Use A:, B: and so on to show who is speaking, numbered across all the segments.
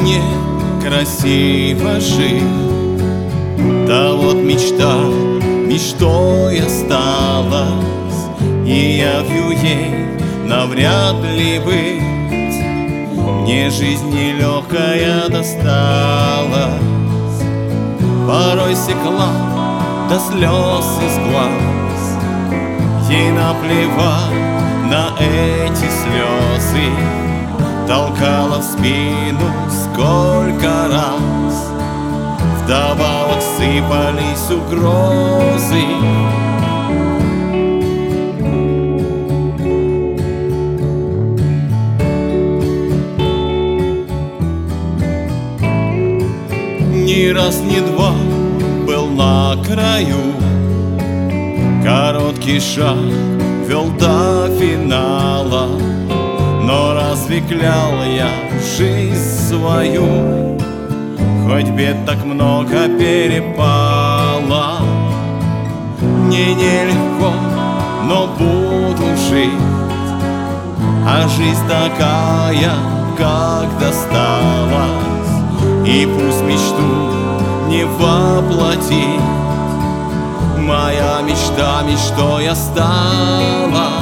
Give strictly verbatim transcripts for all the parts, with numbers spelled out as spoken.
A: мне красиво жить. Да вот мечта мечтой осталась, и я вью ей навряд ли быть. Мне жизнь нелегкая досталась, порой секла до слез из глаз. Ей наплевать на эти слезы, толкала в спину сколько раз. Вдобавок сыпались угрозы. Ни раз, ни два был на краю, короткий шаг вел до финала. Но разве клял я жизнь свою? Хоть бед так много перепало. Мне нелегко, но буду жить. А жизнь такая, как досталась. И пусть мечту не воплотит, моя мечта мечтой осталась.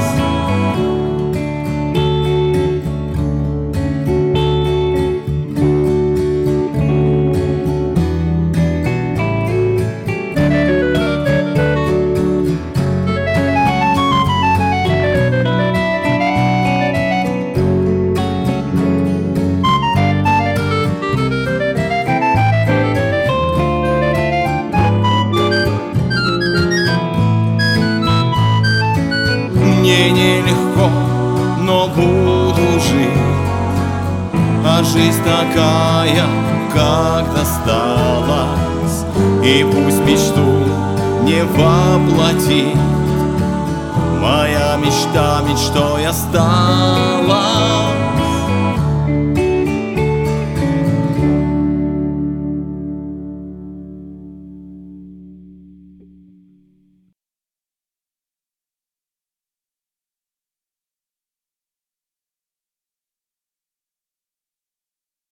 A: Мне нелегко, но буду жить. А жизнь такая, как досталась. И пусть мечту не воплотит, моя мечта мечтой осталась.